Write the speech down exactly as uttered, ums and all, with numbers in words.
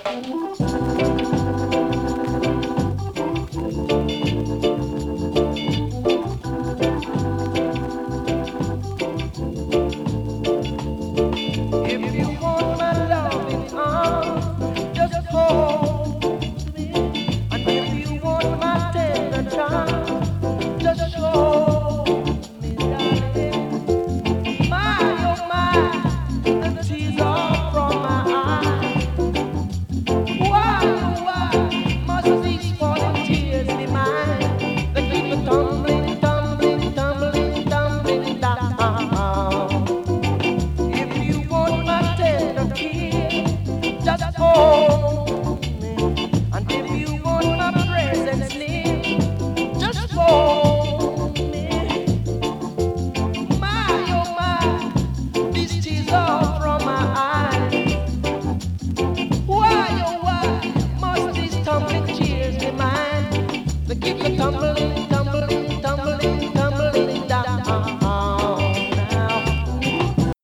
If you want my loving arms, just hold me. And if you want my tender charm, just hold me, darling. My, oh my, the tears are from my eyes. Why, oh why, must these falling tears be mine? They keep a tumbling, tumbling, tumbling, tumbling down. If you want my tender kiss, just hold me. And if you want my presence near, just hold me. My, oh my, these tears are from my eyes. Why, oh why, must these tumbling tears be mine? They keep a tumbling.